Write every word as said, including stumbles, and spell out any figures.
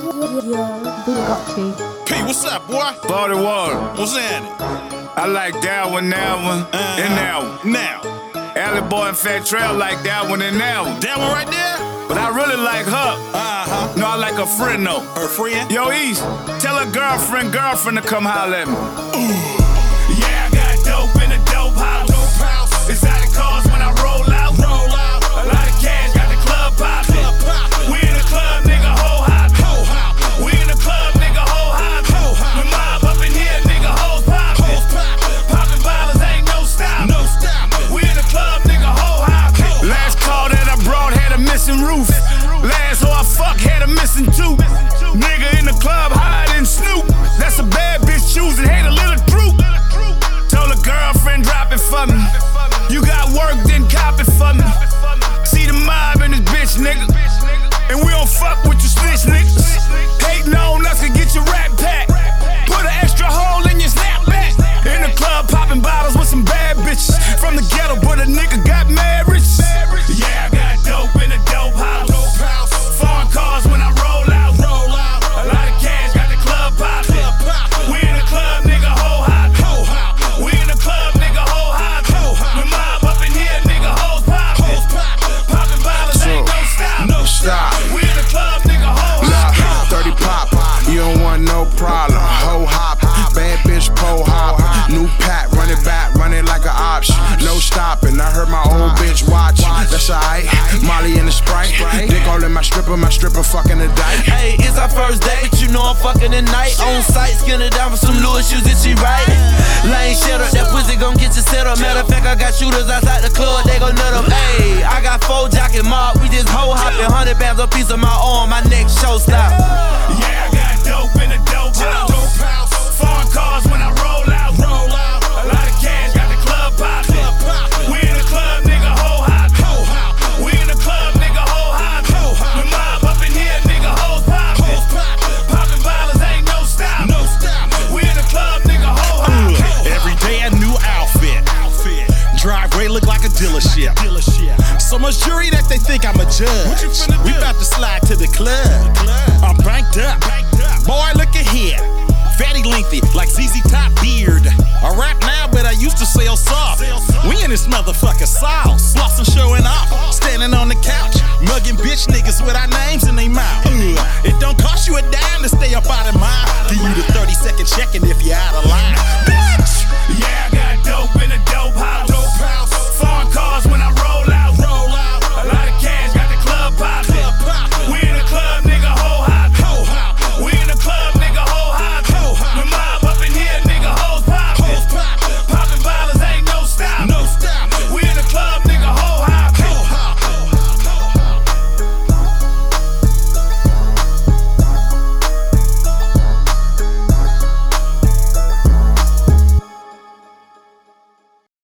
Bugatti. P, what's up, boy? Body water. What's in it? I like that one, that one, Uh, and that one. Now. Alley Boy and Fat Trail like that one and that one. That one right there? But I really like her. Uh-huh. No, I like a friend though. Her friend? Yo, East, tell her girlfriend, girlfriend to come holler at me. Ooh. Yeah, I got dope in the dope house. Dope house. Exotic cars when I roll out. Roll out. A lot of cash, got the club poppin'. Club poppin'. We in the club, nigga, ho hop. Ho hop. We in the club, nigga, ho hop. Ho hop. The mob up in here, nigga, hoes poppin'. Hoes poppin'. Poppin' bottles, ain't no stop. No stoppin'. We in the club, nigga, ho hop. Last call that I brought had a missing roof. Last hoe I fuck had a missing tooth. Nigga in the club hiding Snoop. That's a bad bitch choosing, hate a little droop. Told a girlfriend drop it for me. You got work, then cop it for me. See the mob in this bitch, nigga. And we don't fuck with you snitch niggas. Hating on us can get your rap pack. Put an extra hole in your snapback. In the club popping bottles with some bad bitches. From the ghetto, but a nigga got married. Yeah, I got dope in the dope house. Dope house. Foreign cars when I roll out. Roll out. A lot of cash, got the club poppin'. Club poppin'. We in the club, nigga, ho hop. Ho hop. We in the club, nigga, ho hop. Ho hop. The mob up in here, nigga, hoes poppin'. Hoes poppin'. Poppin' bottles, ain't no stop. No stop. We in the club, nigga, ho hop. Nah, thirty pop, you don't want no problem. Ho hop, bad bitch po hop. New pack, run it back, run it like an option. No stopping, I heard my old bitch watch. That's alright, Molly in the Sprite. Dick all in my stripper, my stripper fucking the dyke. Hey, it's our first date, but you know I'm fucking tonight. On site, skin it down for some Louis shoes, is she right? Lane shut up, that pussy gon' get you set up. Matter of fact, I got shooters outside the club, they gon' nut up. Hey, I got four jockey mob, we just hoe hopping. Hundred bands a piece of my arm, my neck show stop. Yeah, I got dope in the dope house. Dope house. Foreign cars when I roll out. Roll out. A lot of cash, got the club poppin'. Club poppin'. We in the club, nigga, ho hop. Ho hop. We in the club, nigga, ho hop. Ho hop. The mob up in here, nigga, hoes poppin'. Hoes poppin'. Poppin' bottles, ain't no stop. No stoppin'. We in the club, nigga, ho hop. Every day a new outfit. Outfit. Driveway look like a dealership. Dealership. So much jury that they think I'm a judge. What you finna We do? about to slide to the club. I'm banked up. Boy, look at here. Fatty lengthy like Z Z Top beard. I rap now, but I used to sell soft. We in this motherfucker sauce. Blossom showing off. Standing on the couch. Mugging bitch niggas with our names in their mouth. Ugh. It